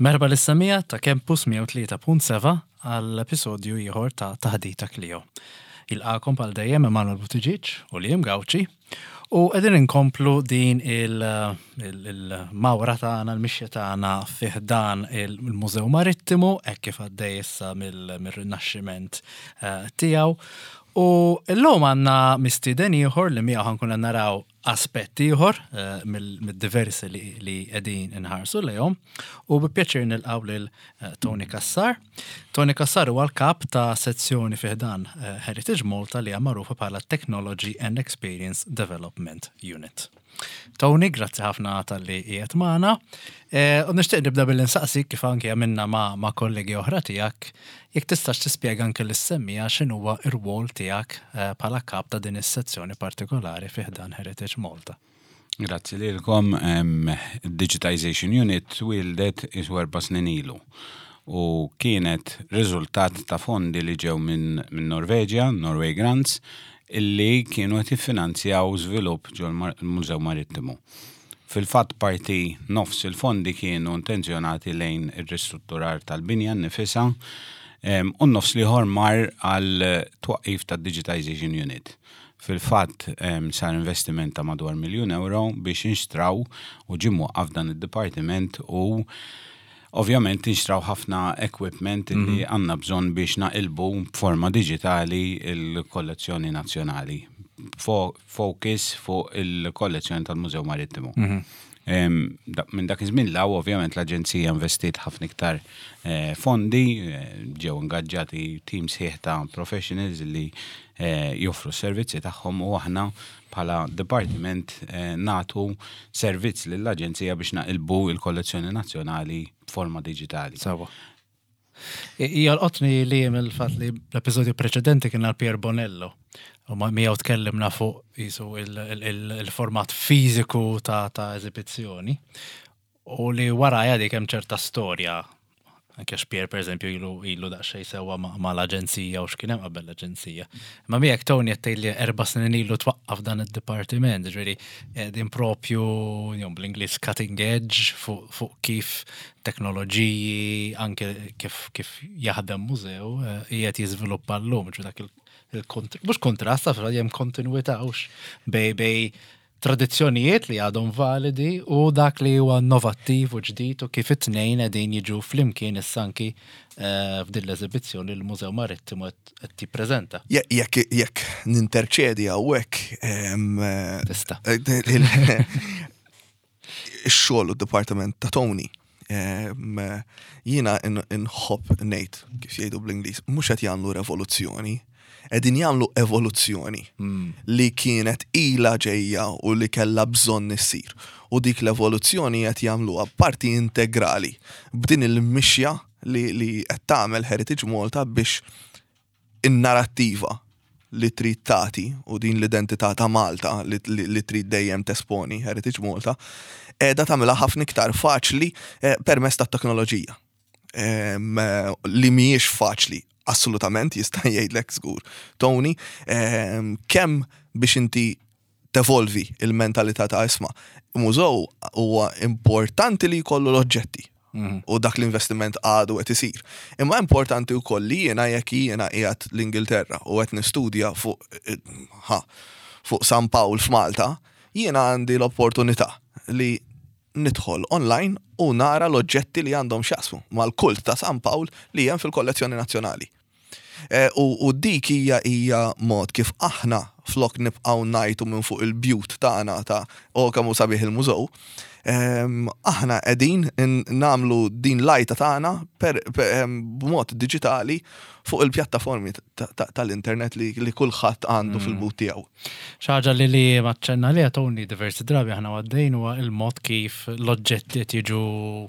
Merba l-istamija ta' Campus 103.7 għall-episodju ieħor ta' Taħdita Clio. Il-qakom pal dejjem Emanuel Butiġiċ u Liam Gawċi u qegħdin inkomplu din il-mawra tagħna l-mixja tagħna fih dan il-Mużew Marittimu hekk kif għaddej issa mir-rinaxximent tiegħu. U l-lum għanna mistieden ieħor li miegħu ħankun naraw aspetti ieħor mid-diversi li qegħdin inħarsu lejhom u bi pjaċir nilqgħu lil Tony Kassar. Tony Kassar huwa l-kap ta' sezzjoni fih dan Heritage Malta li hija magħrufa bħala Technology and Experience Development Unit. Tony, grazzi ħafna tal-li qiegħed magħna. U nixtieq nibda bil-insaqsik kif anke għamilna ma' kollegi oħra tiegħek, jekk tistax tispjega anke l-semmija x'inhuwa r-rwol tiegħek bħala kap ta' din is-sezzjoni partikolari fih dan Heritage Malta. Grazzi lilkom. Digitization Unit wildet iswerba snin ilu u kienet riżultat ta' fondi li ġew minn Norveġja, Norway Grants, illi kienu qed jiffinanzjaw żvilupp ġol-Mużew Marittimu. Fil-fatt parti nofs il-fondi kienu intenzjonati lejn ir-ristrutturar tal-binja nnifisha u nofs liħor mar għal twaqqif tad-Digitization Unit. Fil-fatt sar investiment ta' madwar €1 miljun biex inxtraw u ġimmu dan id-dipartiment u ovvjament inxtraw ħafna equipment li għandna bżonn biex naqilbu b'forma digitali il-kollezzjoni nazzjonali. Focus fuq il-kollezzjoni tal-Mużew Marittimu. Minn dak iż-żmien law ovvjament l-Aġenzija investit ħafna iktar fondi, ġew ingaġġati teams sħiħ ta' professionals li joffru s-servizzi tagħhom u aħna bħala departiment nagħtu servizz lill-Aġenzija biex naqilbu il-kollezzjoni nazzjonali b'forma digitali. Sawa. Hija l-qotni li mill-fatt li l-episodju preċedenti kien għal Pier Bonello. U miegħu tkellimna fuq isu il-format fiżiku ta' eżibizzjoni u li warajja dik hemm ċerta storja. Anke Pier pereżempju ilu daqsxejn sewwa mal-aġenzija u x'kien hemm qabel l-aġenzija. Imma miegħek Tony qed tgħidli 4 snin ilu twaqqaf dan id-dipartiment, ġifieri qegħdin propju bl-Ingliż cutting edge fuq kif teknoloġiji anke kif jaħdem mużew qiegħed jiżviluppa llum, dak mhux kontrast ta' hemm kontinwità bej tradizzjonijiet li għadhom validi u dak li huwa innovattiv u ġdid u kif it-tnejn qegħdin jiġu flimkien issa anki f'din l-eżibizzjoni l-Mużew Marittimu qed jippreżenta. Jekk ninterċedi hawnhekk Tista'. Ix-xogħol u d-dipartiment ta' Tony. Jiena inħobb ngħid kif jgħidu bl-Ingliż, mhux qed jagħmlu revoluzzjoni. Qegħdin jagħmlu evoluzzjoni li kienet ilha ġejja u li kellha bżonn issir. U dik l-evoluzzjoni qed jagħmluha parti integrali b'din il-mixja li qed tagħmel Heritage Malta biex in-narattiva li trid tagħti u din l-identità ta' Malta li trid dejjem tesponi Heritage Malta qiegħda tagħmilha ħafna iktar faċli permezz tat-teknoloġija. Li mhijiex faċli. Assolutament jista' jgħidlek żgur. Tony, kemm biex inti tevolvi il-mentalità ta' isma' mużew huwa importanti li jkollu l-oġġetti u dak l-investiment għadu qed isir. Imma importanti wkoll li jiena jekk jiena qiegħed l-Ingilterra u qed nistudja fuq San Pawl f'Malta, jiena għandi l-opportunità li nidħol online u nara l-oġġetti li għandhom x'jaqsmu mal-kult ta' San Pawl li hemm fil-kollezzjoni nazzjonali. U dik hija mod kif aħna flok nibqgħu ngħidu minn fuq il-bjut tagħna ta' kemm hu sabiħ il-mużew, aħna qegħdin nagħmlu din lajta tagħna b'mod diġitali fuq il-pjattaformi tal-internet li kulħadd għandu fil-but tiegħu. Xi ħaġa li maċċenna li Tony diversi drabi aħna għaddejn huwa il-mod kif l-oġġetti qed jiġu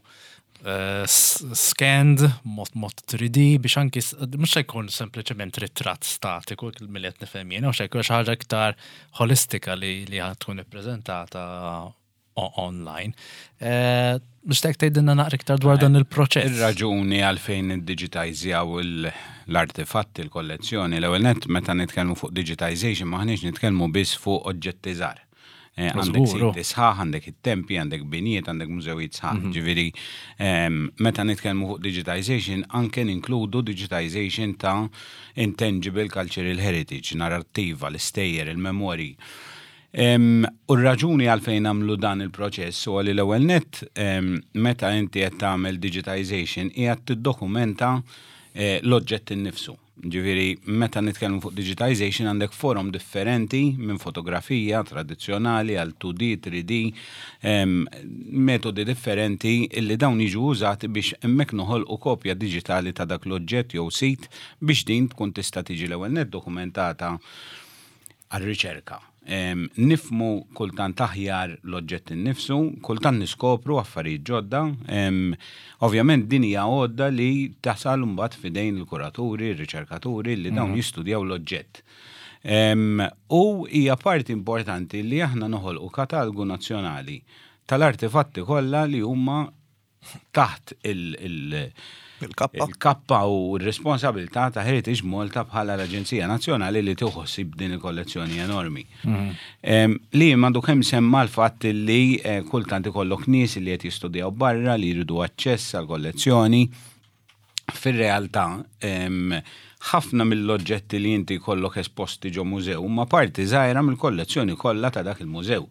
scanned mod 3D biex anki mhux se jkun sempliċement ritratt statiku milli qed nifhem jien, u se jkun xi ħaġa iktar holistika li tkun ippreżentata online. Biex tgħidilna naqra iktar dwar dan il-proċess. Ir-raġuni għalfejn iddigitizjaw l-artefatti l-kollezzjoni l-ewwel nett meta nitkellmu fuq digitization maħniex nitkellmu biss fuq oġġetti żgħar. għandek Żgur, siti sħaħ, għandek it-tempi, għandek binijiet, għandek mużewijiet sħaħ. Ġifieri meta nitkellmu fuq digitization, anke ninkludu digitization ta' intangible cultural heritage, narrattiva, l-istejjer, il-memori. U r-raġuni għalfejn għamlu dan il-proċess u għalli l-ewwel net meta inti qed tagħmel digitization qiegħed tiddokumenta l-oġġett innifsu. Ġifieri meta nitkellmu fuq digitization għandek forum differenti minn fotografija tradizzjonali għal 2D, 3D, metodi differenti illi dawn jiġu użati biex hemmhekk noħolqu kopja diġitali ta' dak l-oġġett jew sit biex din tkun tista' tiġi l-ewwel net dokumentata għal-riċerka. Nifmu kultant aħjar l-oġġett innifsu, kultant niskopru affarijiet ġodda. Ovvjament din hija għodda li tasal mbagħad fidejn il-kuraturi, ir-riċerkaturi li dawn jistudjaw l-oġġett. U hija parti importanti li aħna noħolqu katalgu nazzjonali tal-artefatti kollha li huma taħt il-kappa u r-responsabilità ta' Heritage Malta bħala l-Aġenzija Nazzjonali li tieħossib din il-kollezzjoni enormi. Li m'għandu kemm semma l-fatt li kultant ikollok nies li qed jistudjaw barra li jridu aċċess għall-kollezzjoni. Fir-realtà ħafna mill-oġġetti li inti kollok esposti ġo mużew ma parti żgħira mill-kollezzjoni kollha ta' dak il-mużew.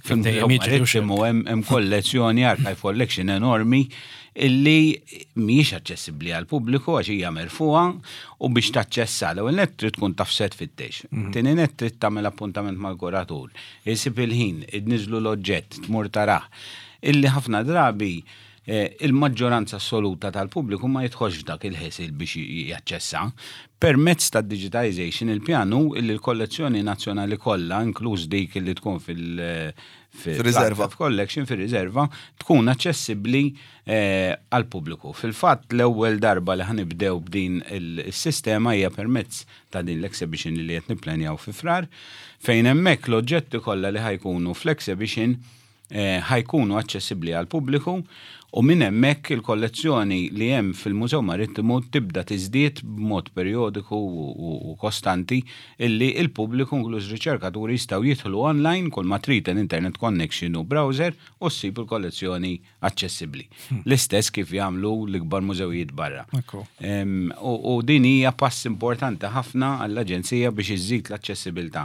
Hemm kollezzjoni archive collection enormi illi mhijiex aċċessibbli għal pubbliku għax hija merfuha u biex taċċessa l-ewwel nett trid tkun taf set fit-tex. Tieni nett trid tagħmel appuntament mal-kuratur. Isib il-ħin, idniżlu l-oġġett, tmur tarah. Illi ħafna drabi il-maġġoranza assoluta tal-pubbliku ma jidħolx dak il-ħesil biex jaċċessa. Permezz ta' digitization il-pjanu illi l-kollezzjoni nazzjonali kollha, inkluż dik li tkun fil-riserva collection fil-riserva, tkun aċċessibbli għal-pubbliku. Fil-fatt l-ewwel darba li ħanibdew b'din is-sistema hija permezz ta' din l-exhibition li qed nipplanjaw fi frar, fejn hemmhekk l-oġġetti kollha li ħajkunu fl-exhibition ħajkunu aċċessibbli għal-pubbliku u minn hemmhekk il-kollezzjoni li hemm fil-Mużew Marittimu tibda tiżdied b'mod perjodiku u kostanti illi il-pubbliku inkluż riċerkaturi jistgħu jidħlu online kull ma trid internet connection u browser u ssib il-kollezzjoni aċċessibbli. L-istess kif jagħmlu l-ikbar mużewijiet barra. U din hija pass importanti ħafna għall-Aġenzija biex iżżid l-aċċessibilità.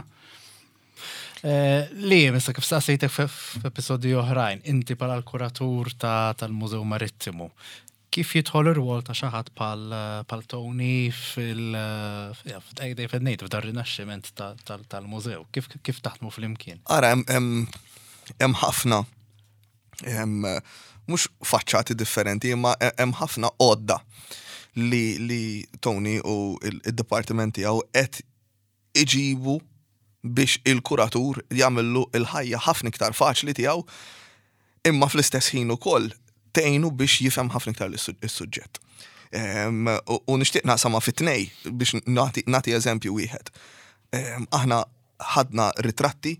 Li, mista kif saqsejtek f'episodji oħrajn, inti bħala l-kuratur tal-Mużew Marittimu, kif jidħol ir-rwol ta' xi ħadd bħal Tony fil-ngħid f'dar-rinaxximent tal-mużew, kif taħdmu fl-imkien? Ara hemm ħafna mhux faċċati differenti, imma hemm ħafna għodda li Tony u id-dipartiment tiegħu qed iġibu biex il-kuratur jagħmillu il-ħajja ħafna iktar faċli tiegħu imma fl-istess ħin ukoll tgħinu biex jifhem ħafna iktar is-suġġett. U nixtieq naqsamha fit-tnej biex nagħti eżempju wieħed. Aħna ħadna ritratti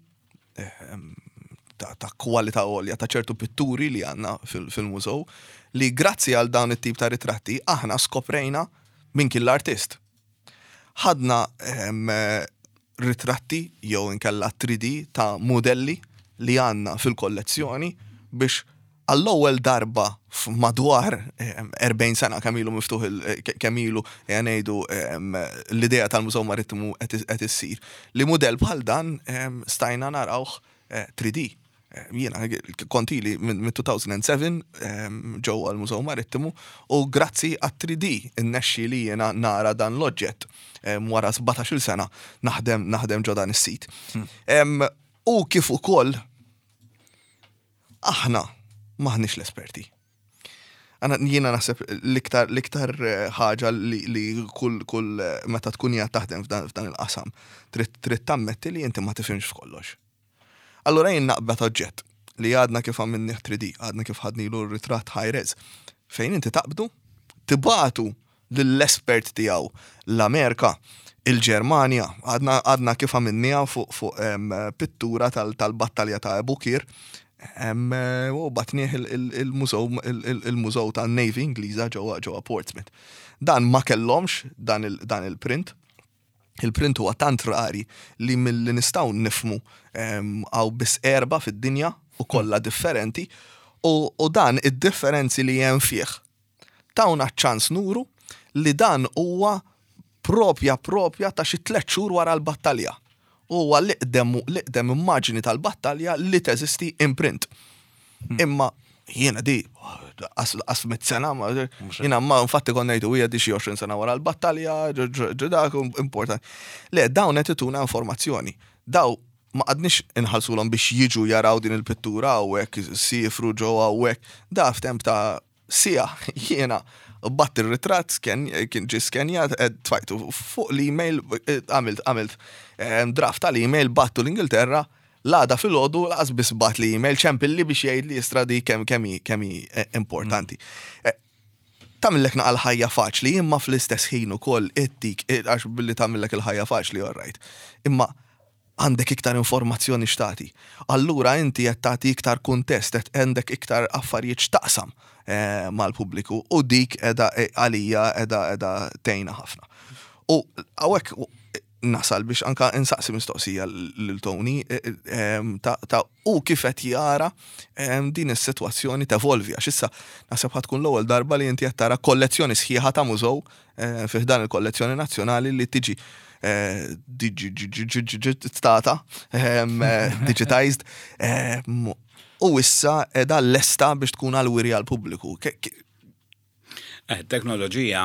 ta' kwalità għolja ta' ċertu pitturi li għandna fil-mużew li grazzi għal dawn it-tip ta' ritratti aħna skoprejna min kien l-artist. Ħadna ritratti jew inkella 3D ta' modelli li għandna fil-kollezzjoni biex għall-ewwel darba f'madwar 40 sena kemm ilu miftuħ kemm ilu ngħidu l-idea tal-Mużew Marittimu qed issir. Li mudell bħal dan stajna narawh 3D. Jiena kontili minn 2007 ġewwa l-Mużew Marittimu u grazzi għat-3D innexxi li jiena nara dan l-oġġett wara 17-il sena naħdem ġo dan is-sit. U kif ukoll aħna maħniex l-esperti. Jiena naħseb l-iktar ħaġa li kull meta tkun hija taħdem f'dan il-qasam trid tammetti li inti ma tifhimx f'kollox. Allura jien naqbet oġġett li għadna kif għamilni 3D, għadna kif ħadnilu r-ritratt high-res. Fejn inti taqbdu, tibatu lill-espert tiegħu l-Amerika, il-Ġermanja, għadna kif għamilniha fuq pittura tal-battalja ta' Ebukir, u batnieħ il-mużew tan-Navy Ingliża ġewwa Portsmouth. Dan ma kellhomx dan il-print. il-print huwa tant rari li mill-li nistgħu nifmu għaw biss 4 fid-dinja u kollha differenti u dan id-differenzi li hemm fih. Tawna ċans nuru li dan huwa propja ta' xi 3 xhur wara l-battalja. Huwa l-iqdem immaġini tal-battalja li teżisti imprint. Imma jiena di qas mit-sena, jiena ma infatti kon ngħidu hija di xi 20 sena wara l-battalja, dak importanti. Le, dawn qed ituna informazzjoni. Daw ma qadniex inħallsulhom biex jiġu jaraw din il-pittura hawnhekk sifru ġewwa hawnhekk. Da f'temp ta' sija jiena batt ir-ritratt kien ġie skenjat tfajtu fuq l-email għamilt draft tal-email battu l-Ingilterra l-għada fil-ħodu laqas biss bat li email ċempilli biex jgħid li jistradi kemm importanti. Tamillek naqal ħajja faċli, imma fl-istess ħin ukoll ittik għax billi tamillek il-ħajja faċli orrajt. Imma għandek iktar informazzjoni xtati. Allura inti qed tagħti iktar kuntest, qed għandek iktar affarijiet x'taqsam mal-pubbliku u dik għalija qiegħda tgħinha ħafna. U hawnhekk nasal biex anka insaqsi mistoqsija lil Tony ta' u kif qed jara din is-sitwazzjoni tevolvi għax issa naħseb ħad tkun l-ewwel darba li inti qed tara kollezzjoni sħiħa ta' mużew fih dan il-kollezzjoni nazzjonali li tiġi digitata, digitized, u issa edha l-lesta biex tkun għal-wiri għal-pubbliku. Teknoloġija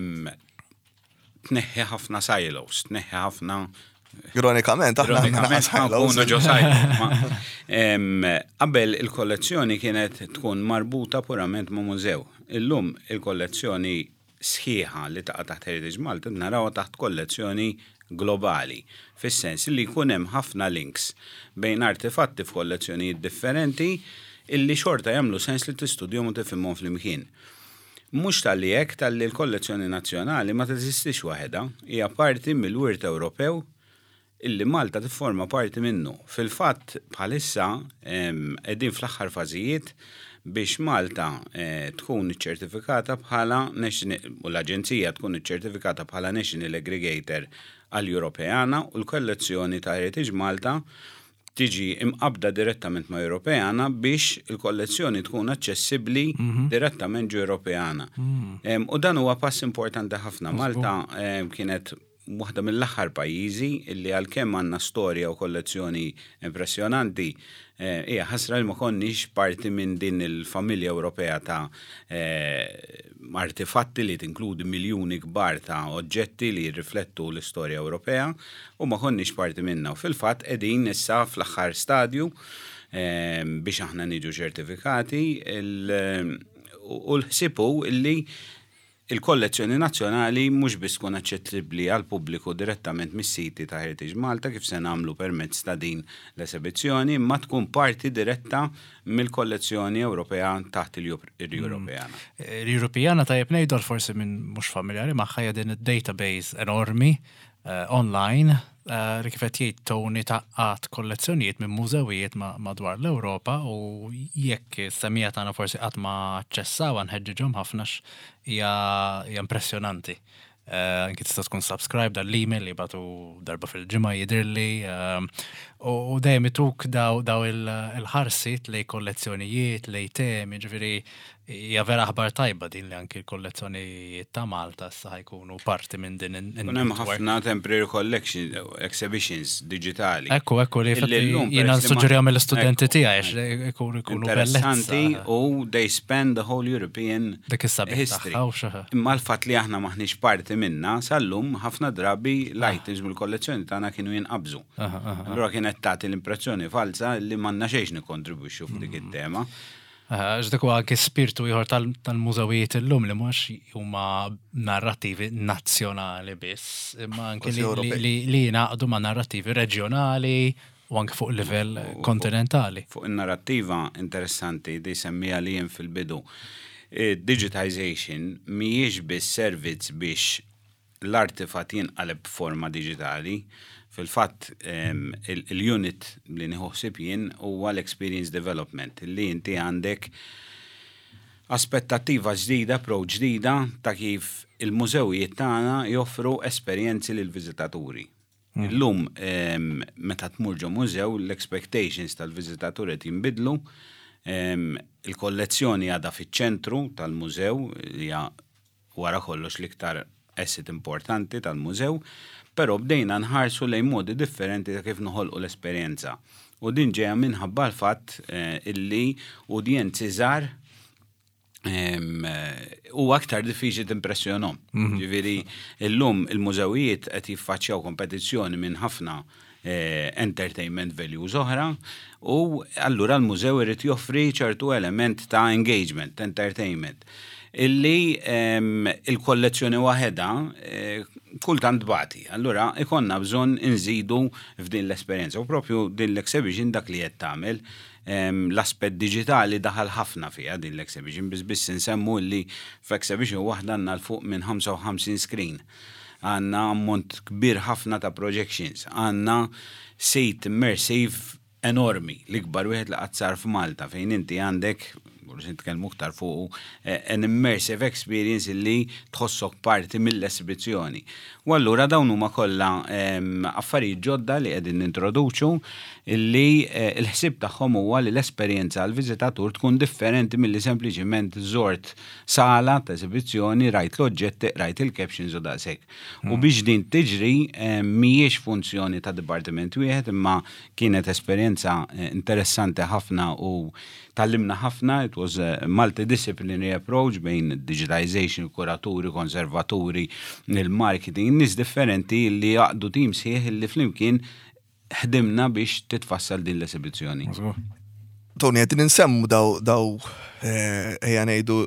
tneħħi ħafna silos, tneħħi ħafna. Ironikament, aħna silos. Qabel il-kollezzjoni kienet tkun marbuta purament ma' mużew. Illum il-kollezzjoni sħiħa li taqa' taħt Heritage Malta naraw taħt kollezzjoni globali, fis-sens li jkun hemm ħafna links bejn artefatti f'kollezzjonijiet differenti illi xorta jagħmlu sens li tistudjhom u tifhimhom flimkien. Mhux tal-li hekk tal-li l-kollezzjoni nazzjonali ma teżistix waħedha, hija parti mill-wirt Ewropew illi Malta tifforma parti minnu. Fil-fatt bħalissa qegħdin fl-aħħar fażijiet biex Malta tkun iċċertifikata bħala u l-Aġenzija tkun iċċertifikata bħala National Aggregator għal-Ewropejana u l-kollezzjoni ta' Heritage Malta tiġi imqabda direttament ma' Ewropejana biex il-kollezzjoni tkun aċċessibbli direttament ġo Ewropejana. U dan huwa pass importanti ħafna. Malta kienet waħda mill-aħħar pajjiżi illi għalkemm għandna storja u kollezzjoni impressjonanti hija ħasra li ma konniex parti minn din il-familja Ewropea ta' artefatti li tinkludi miljuni kbar ta' oġġetti li jirriflettu l-istorja Ewropea u ma konniex parti minnha. U fil-fatt qegħdin issa fl-aħħar stadju biex aħna niġu ċertifikati u l-ħsibu illi il-kollezzjoni nazzjonali mhux biss tkun aċċessibbli għal pubbliku direttament mis-siti ta' Heritage Malta kif se nagħmlu permezz ta' din l-esibizzjoni, imma tkun parti diretta mill-kollezzjoni Ewropea taħt il-Ewropejana. L-Ewropejana tajjeb ngħidu forsi minn mhux familjari magħha din id-database enormi online li kif qed jgħid Tony taqqat kollezzjonijiet minn mużewijiet madwar l-Ewropa u jekk is-semija tagħna forsi qatt ma aċċessaw nħeġġiġhom ħafnax hija impressjonanti. Anki tista' tkun subscribe dal-email li batu darba fil-ġimgħa jidhirli u dejjem ituk daw il-ħarsit lej kollezzjonijiet, lej temi, ġifieri hija vera aħbar tajba din li anki l-kollezzjonijiet ta' Malta issa ħajkunu parti minn din hemm ħafna temporary collection exhibitions digitali. Ekku li jiena nsuġġerihom mill-istudenti tiegħi ikunu interessanti u they span the whole European history. Imma l-fatt li aħna maħniex parti minna sal-lum ħafna drabi l-items mill-kollezzjoni tagħna kienu jinqabżu. Allura kienet tagħti l-impressjoni falsa li m'għandna xejn nikkontribwixxu f'dik it-tema. Ġdik huwa anke spirtu ieħor tal-mużewijiet illum li mhux huma narrattivi nazzjonali biss, imma anke li jingħaqdu ma' narrattivi reġjonali u anke fuq livell kontinentali. Fuq in-narrattiva interessanti di semmija li jien fil-bidu. Digitization mhijiex biss servizz biex l-artifatt jinqaleb b'forma digitali. Fil-fatt il-unit li nieħu ħsieb jien huwa l-experience development li inti għandek aspettattiva ġdida, approach ġdida ta' kif il-mużewijiet tagħna joffru esperjenzi lil viżitaturi. Illum meta tmur ġo mużew l-expectations tal-viżitaturi qed jinbidlu, il-kollezzjoni għadha fiċ-ċentru tal-mużew li hija wara kollox l-iktar asset importanti tal-mużew, però bdejna nħarsu lejn modi differenti ta' kif noħolqu l-esperjenza. U din ġejja minħabba l-fatt illi udjenzi żgħar u aktar diffiċli timpressjonhom. Ġifieri illum il-mużewijiet qed jiffaċċjaw kompetizzjoni minn ħafna entertainment values oħra u allura l-mużew irid joffri ċertu element ta' engagement, entertainment. Illi il-kollezzjoni waħedha kultant bati. Allura ikonna bżonn inżidu f'din l-esperjenza u propju din l-exhibition dak li qed tagħmel l-aspett digitali daħal ħafna fiha din l-exhibition biss insemmu li f'exhibition waħda għandna l-fuq minn 55 screen. Għandna ammont kbir ħafna ta' projections, għandna sit immersive enormi, l-ikbar wieħed li qatt sar f'Malta fejn inti għandek nitkellmu aktar fuq an immersive experience li tħossok parti mill-esibizzjoni. U allura dawn huma kollha affarijiet ġodda li qegħdin nintroduċu illi l-ħsieb tagħhom huwa li l-esperjenza għal viżitatur tkun differenti milli sempliċiment żort sala ta' esibizzjoni, rajt l-oġġetti, rajt il-captions u daqshekk. U biex din tiġri mhijiex funzjoni ta' dipartiment wieħed imma kienet esperjenza interessanti ħafna u tallimna ħafna, it was a multidisciplinary approach bejn digitization, kuraturi, konservaturi, il-marketing, nis differenti li jaqdu tim sieħ li flimkien ħdimna biex titfassal din l-esibizzjoni. Tony, għedin nsemmu daw ejja ngħidu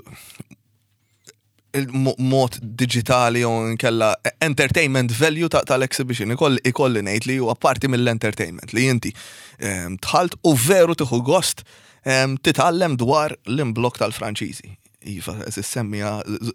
il-mod digitali u nkella entertainment value tal-exhibition ikolli ngħid li huwa parti mill-entertainment li inti tħalt u veru tieħu gost titgħallem dwar l-imblok tal-Franċiżi. Iva, s-semmija,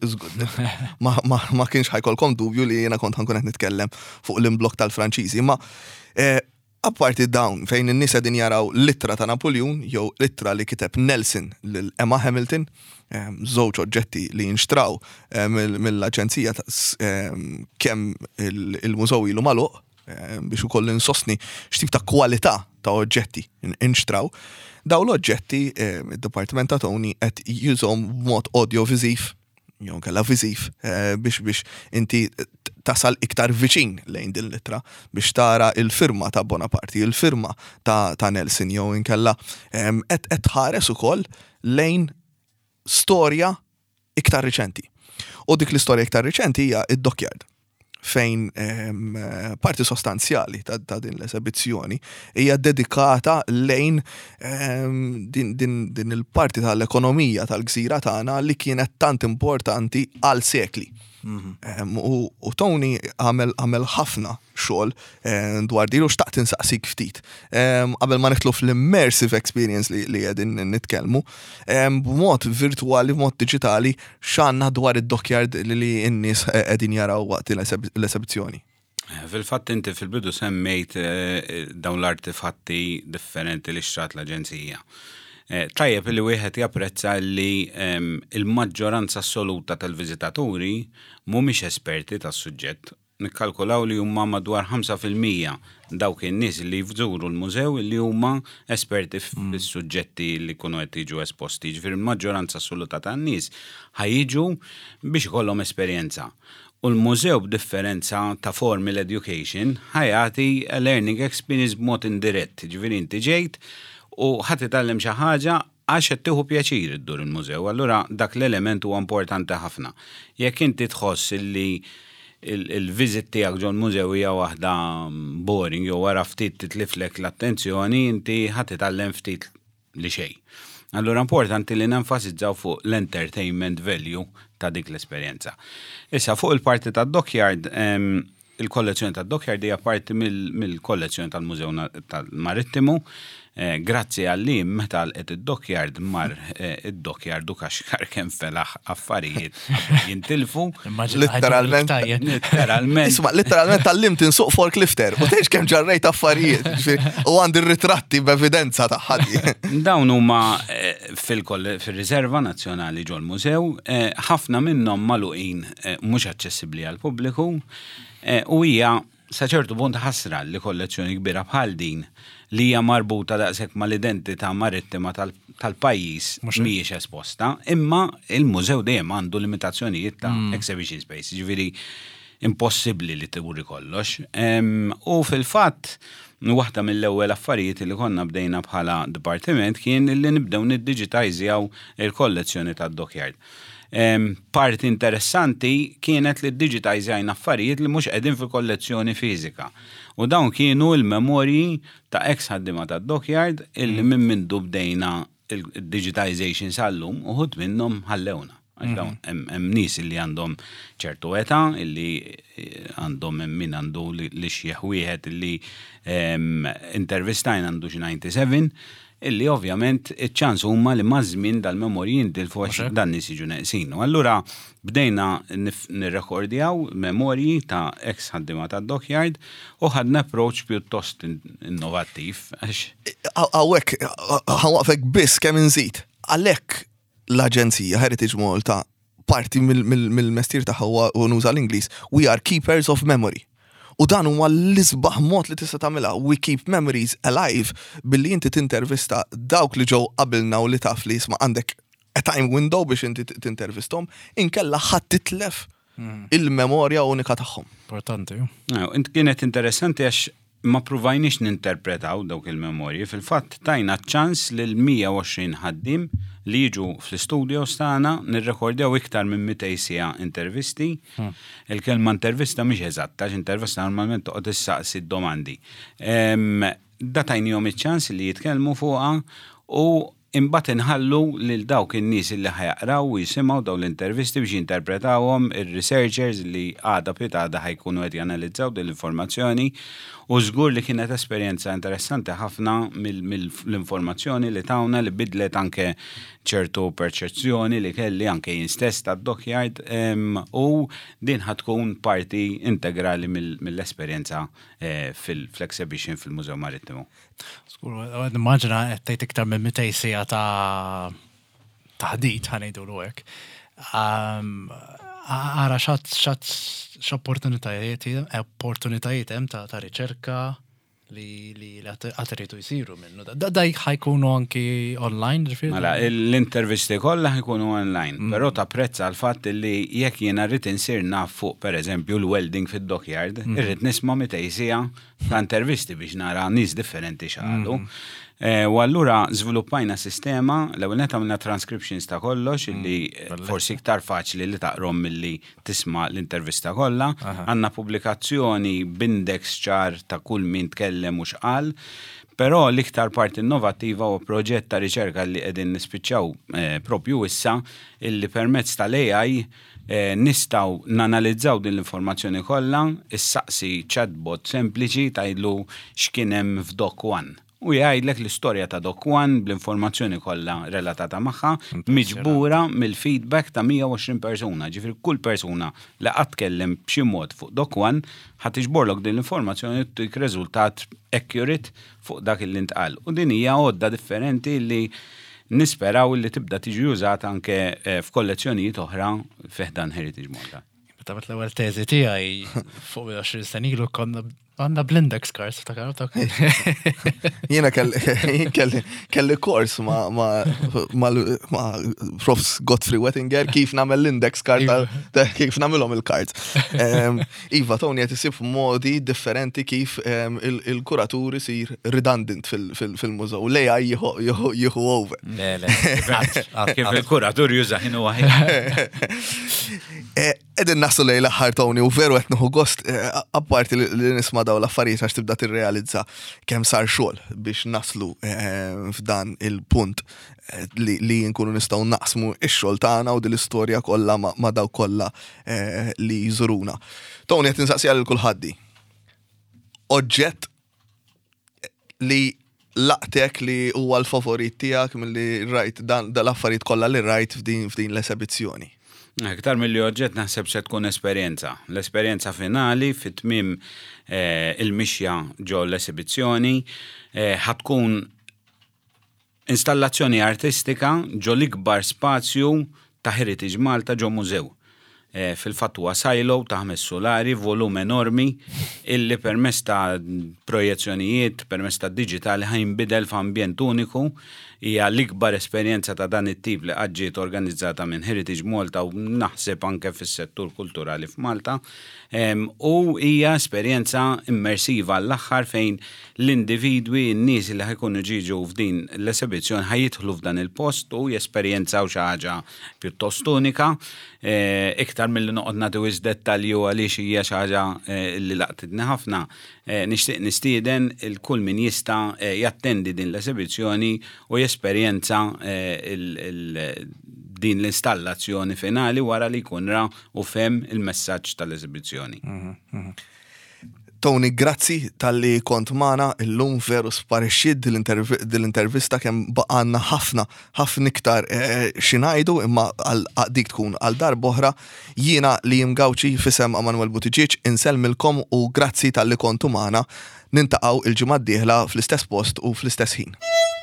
ma kienx ħajkolkom dubju li jena kont ħankun qed nitkellem fuq l-imblok tal-Franċiżi, ma apparti dawn fejn in-nies qegħdin jaraw littra ta' Napoleon jew littra li kiteb Nelson lil Emma Hamilton, żewġ oġġetti li jinxtraw mill-aġenzija kemm il-mużew ilu magħluq biex ukoll insostni x'tip ta' kwalità ta' oġġetti inxtraw. Daw l-oġġetti id-Dipartiment ta' Tony qed jużhom b'mod audio-viżiv, jew kellha viżiv biex inti tasal iktar viċin lejn din littra biex tara il-firma ta' Bonaparte, il-firma ta' Nelson jew inkella qed tħares ukoll lejn storja iktar riċenti. U dik l-istorja iktar riċenti hija id-Dockyard fejn parti sostanzjali ta' din l-esibizzjoni hija dedikata lejn din il-parti tal-ekonomija tal-gżira tagħna li kienet tant importanti għal sekli. U Tony għamel ħafna xogħol dwar din u xtaqt insaqsik ftit. Qabel ma nitlu fl-immersive experience li qegħdin nitkellmu, b'mod virtuali, b'mod diġitali, x'għandna dwar id-Dockyard li n-nies qegħdin jaraw waqt l-esibizzjoni. Fil-fatt inti fil-bidu semmejt dawn l-artifatti differenti li xtrat l-Aġenzija. Tajjeb li wieħed japprezza li il-maġġoranza assoluta tal-viżitaturi mhumiex esperti tas-suġġett. Nikkalkulaw li huma madwar 5% dawk in-nies li jżuru l-mużew li huma esperti fis-suġġetti li jkunu qed jiġu esposti. Ġifieri il-maġġoranza assoluta tan-nies ħajjiġu biex ikollhom esperjenza. U l-mużew b'differenza ta' formal education ħajati learning experience b'mod indirett. Ġifieri inti ġejt u ħadd itgħallem xi ħaġa għax qed tieħu pjaċir iddur il-mużew. Allura dak l-element huwa importanti ħafna. Jekk inti tħoss li il-viżit tiegħek ġol mużew hija waħda boring jew wara ftit titliflek l-attenzjoni, inti ħadd itgħallem ftit li xejn. Allura importanti li nenfasizzaw fuq l-entertainment value ta' dik l-esperjenza. Issa fuq il-parti tad-Dockyard il-kollezzjoni tad-Dockyard hija parti mill-kollezzjoni tal-Mużew tal-Marittimu. Grazzi għall-lim meta lqet id-Dockyard mar id-Dockyard u kaxkar kemm felaħ affarijiet jintilfu. Literalment. Isma' literalment tal-lim tinsuq forklifter u tgħidx kemm ġarrejt affarijiet u għandi r-ritratti b'evidenza ta' ħadd. Dawn huma fil-Riserva Nazzjonali ġol mużew, ħafna minnhom magħluqin mhux aċċessibbli għall-pubbliku u hija sa ċertu punt ħasra li kollezzjoni kbira bħal din li hija marbuta daqshekk mal-identità marittima tal-pajjiż mhijiex esposta, imma il-mużew dejjem għandu limitazzjonijiet ta' exhibition space, ġifieri impossibbli li tiburi kollox. U fil-fatt waħda mill-ewwel affarijiet li konna bdejna bħala dipartiment kien li nibdew niddigitizjaw il-kollezzjoni tad-Dockyard. Parti interessanti kienet li digitizjajna affarijiet li mhux qegħdin fil-kollezzjoni fiżika. U dawn kienu l-memorji ta' ex-ħaddima tad-Dockyard illi minn mindu bdejna il-digitization sal-lum uħud minnhom ħallewna. Hemm nies illi għandhom ċertu età, illi għandhom min għandu li xieħ wieħed illi intervistajn għandu xi 97, illi ovvjament iċ-ċans huma li maż-żmien dal-memorji jintilfu għax dan nies jiġu neqsin. Allura bdejna nirrekordjaw memorji ta' ex ħaddiema tad-Dockyard u ħadna approach pjuttost innovattiv. Hawnhekk ħawaqfek biss kemm inżid. Għalhekk l-Aġenzija Heritage Malta parti mill-mestier tagħha u nuża l-Ingliż, we are keepers of memory. U dan huwa l-isbaħ mod li tista' tagħmilha. We keep memories alive billi inti tintervista dawk li ġew qabilna u li taf li isma' għandek a time window biex inti tintervistom, inkella ħadd titlef il-memorja unika tagħhom. Importanti. Int kienet interessanti għax ma pruvajniex ninterpretaw dawk il-memorji. Fil-fatt tajna ċans lil 120 ħaddim li jiġu fl-studios tagħna nirrekordjaw iktar minn 200 siegħa intervisti. Il-kelma intervista mhix eżatta, intervista normalment toqgħod issaqsi d-domandi. Da tajnihom iċ-ċans li jitkellmu fuqha u imbagħad inħallu lil dawk in-nies li ħajaqraw u jisimgħu dawn l-intervisti biex jinterpretawhom ir-researchers li għada pitada ħajkunu qed janalizzaw din l-informazzjoni u żgur li kienet esperjenza interessanti ħafna mill-informazzjoni li tawna li bidlet anke ċertu perċezzjoni li kelli anke jien stess tad-Dockyard u din ħatkun parti integrali mill-esperjenza fil-exhibition fil-Mużew Marittimu. Skur, immaġina qed tgħid iktar minn 200 siegħa ta' ħdid ħanejdulu hekk. Ara x'opportunitajiet hemm ta' riċerka li għatritu jisiru minnu. Da ħajkunu anki online, ġifieri? Mela, l-intervisti kollha ħajkunu online, però ta' prezza għal-fatt li jekk jiena rrid insir naf fuq pereżempju l-welding fid-Dockyard, irrid nisma' 200 siegħa ta' intervisti biex nara nies differenti x'għalu. U allura żviluppajna sistema l-ewwel nett għamilna transcriptions ta' kollox illi forsi iktar faċli li taqrom milli tisma' l-intervista kollha. Għandna pubblikazzjoni b'index ċar ta' kull min tkellem u x'qal. Però l-iktar parti innovattiva u proġett ta' riċerka li qegħdin nispiċċaw propju issa illi permezz tal-AI nistaw nanalizzaw din l-informazzjoni kollha, issaqsi chatbot sempliċi tgħidlu x'kien hemm f'Doc One. U jgħidlek l-istorja ta' Doc One bl-informazzjoni kollha relatata magħha miġbura mill-feedback ta' 120 persuna. Ġifieri kull persuna li qatt tkellem b'xi mod fuq Doc One ħadd tiġborlok din l-informazzjoni tik riżultat accurate fuq dak li ntqal. U din hija għodda differenti li nisperaw li tibda tiġi użata anke f'kollezzjonijiet oħra fiħdan Heritage Malta. Meta l-ewwel teżi tiegħi fuq 20 sena ilu konna għandna bl-index cards ta' karta. Jiena kelli kors ma' Profs Godfrey Wettinger kif nagħmel l-index card kif nagħmilhom il-cards. Iva Tony qed isib modi differenti kif il-kuratur isir redundant fil-mużew. Lejha jieħu over. Kif il-kuratur juża ħinu waħed. Edin naslu lej l-aħħar Tony u veru qed nieħu gost apparti li nisma' daw l-affarijiet għax tibda tirrealizza kemm sar xogħol biex naslu f'dan il-punt li nkunu nistgħu naqsmu x-xogħol tagħna u din l-istorja kollha ma' daw kollha li jżuruna. Tony qed ninsaqsi għal kulħaddi. Oġġett li laqtek li huwa l-favorit tiegħek milli rajt dan l-affarijiet kollha li rajt f'din l-esibizzjoni. Iktar mill-li oġġett naħseb se tkun esperjenza. L-esperjenza finali fit-tmiem il-mixja ġo l-esibizzjoni ħatkun installazzjoni artistika ġo l-ikbar spazju ta' Heritage Malta ġo mużew. Fil-fatt huwa silo ta' 5 solari, volum enormi, illi permess ta' projezzjonijiet, permess ta' digitali ħajnbidel f'ambjent uniku, hija l-ikbar esperjenza ta' dan it-tip li ġiet organizzata minn Heritage Malta u naħseb anke fis-settur kulturali f'Malta. U hija esperjenza immersiva l-aħħar fejn l-individwi, n-nies li ħajkunu ġiġu f'din l-esibizzjoni ħajidħlu f'dan il-post u jesperjenzaw xi ħaġa pjuttost unika. Iktar mill-li noqgħod nagħtu iż dettalji għaliex hija xi ħaġa li laqtitni ħafna, nixtieq nistieden il-kull min jista' jattendi din l-esibizzjoni u jesperjenza din l-installazzjoni finali wara li jkun ra u fem il-messaġġ tal-esibizzjoni. Tony, grazzi tal-li kont magħna illum veru sparixxiet dil-intervista kemm baqgħanna ħafna iktar xi ngħidu imma dik tkun għal darba oħra jiena li Mgawċi fisem Emanuel Buttigieg insellmilkom u grazzi tal-li kontu magħna nintaqgħu il-ġimgħa d-dieħla fl-istess post u fl-istess ħin.